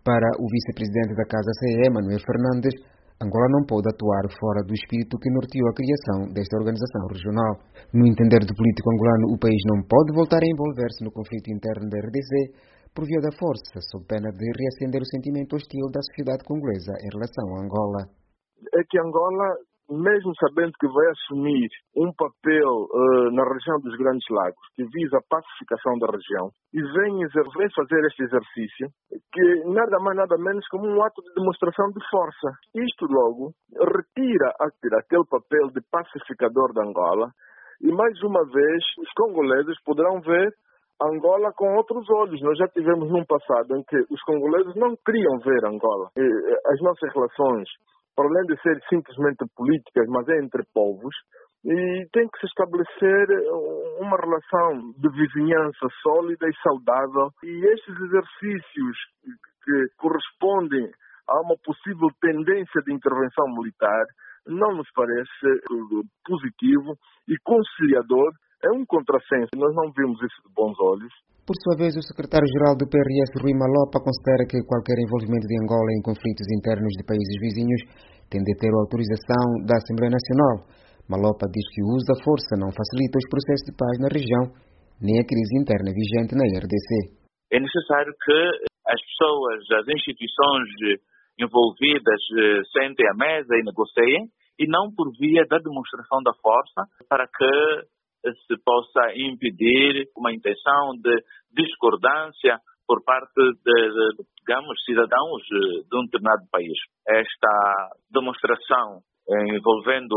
Para o vice-presidente da Casa CE, Manuel Fernandes, Angola não pode atuar fora do espírito que norteou a criação desta organização regional. No entender do político angolano, o país não pode voltar a envolver-se no conflito interno da RDC por via da força, sob pena de reacender o sentimento hostil da sociedade congolesa em relação a Angola. É que Angola, mesmo sabendo que vai assumir um papel na região dos Grandes Lagos, que visa a pacificação da região, e vem fazer este exercício, que nada mais nada menos como um ato de demonstração de força. Isto logo retira aquele papel de pacificador de Angola, e mais uma vez os congoleses poderão ver Angola com outros olhos. Nós já tivemos num passado em que os congoleses não queriam ver Angola. E as nossas relações, para além de ser simplesmente políticas, mas é entre povos, e tem que se estabelecer uma relação de vizinhança sólida e saudável. E estes exercícios que correspondem a uma possível tendência de intervenção militar não nos parece positivo e conciliador. É um contrassenso. Nós não vimos isso de bons olhos. Por sua vez, o secretário-geral do PRS, Rui Malopa, considera que qualquer envolvimento de Angola em conflitos internos de países vizinhos tem de ter a autorização da Assembleia Nacional. Malopa diz que o uso da força não facilita os processos de paz na região, nem a crise interna vigente na RDC. É necessário que as pessoas, as instituições envolvidas sentem à mesa e negociem, e não por via da demonstração da força, para que se possa impedir uma intenção de discordância por parte digamos, cidadãos de um determinado país. Esta demonstração envolvendo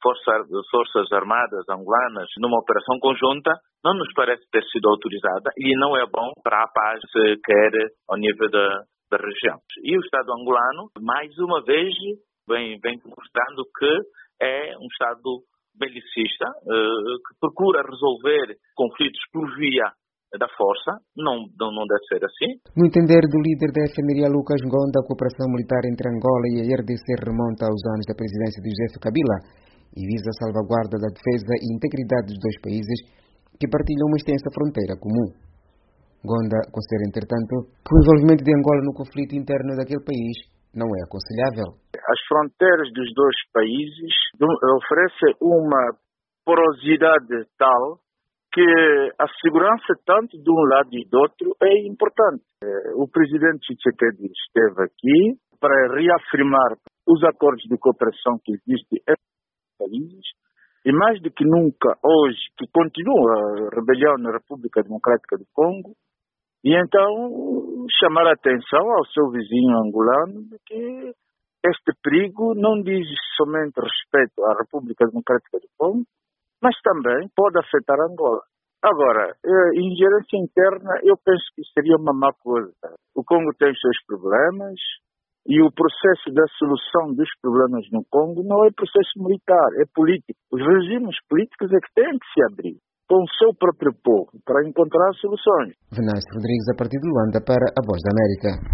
forças armadas angolanas numa operação conjunta não nos parece ter sido autorizada e não é bom para a paz que se quer ao nível da região. E o Estado angolano, mais uma vez, vem mostrando que é um Estado belicista, que procura resolver conflitos por via da força. Não deve ser assim. No entender do líder da FNRA, Lucas Ngonda, a cooperação militar entre Angola e a RDC remonta aos anos da presidência de José Kabila e visa a salvaguarda da defesa e integridade dos dois países que partilham uma extensa fronteira comum. Ngonda considera, entretanto, que o envolvimento de Angola no conflito interno daquele país não é aconselhável. As fronteiras dos dois países oferecem uma porosidade tal que a segurança tanto de um lado e do outro é importante. O presidente Tshisekedi esteve aqui para reafirmar os acordos de cooperação que existem entre os países e mais do que nunca hoje, que continua a rebelião na República Democrática do Congo, e então chamar a atenção ao seu vizinho angolano de que este perigo não diz somente respeito à República Democrática do Congo, mas também pode afetar Angola. Agora, ingerência interna, eu penso que seria uma má coisa. O Congo tem os seus problemas e o processo da solução dos problemas no Congo não é processo militar, é político. Os regimes políticos é que têm que se abrir com o seu próprio povo para encontrar soluções. Venâncio Rodrigues, a partir de Luanda, para a Voz da América.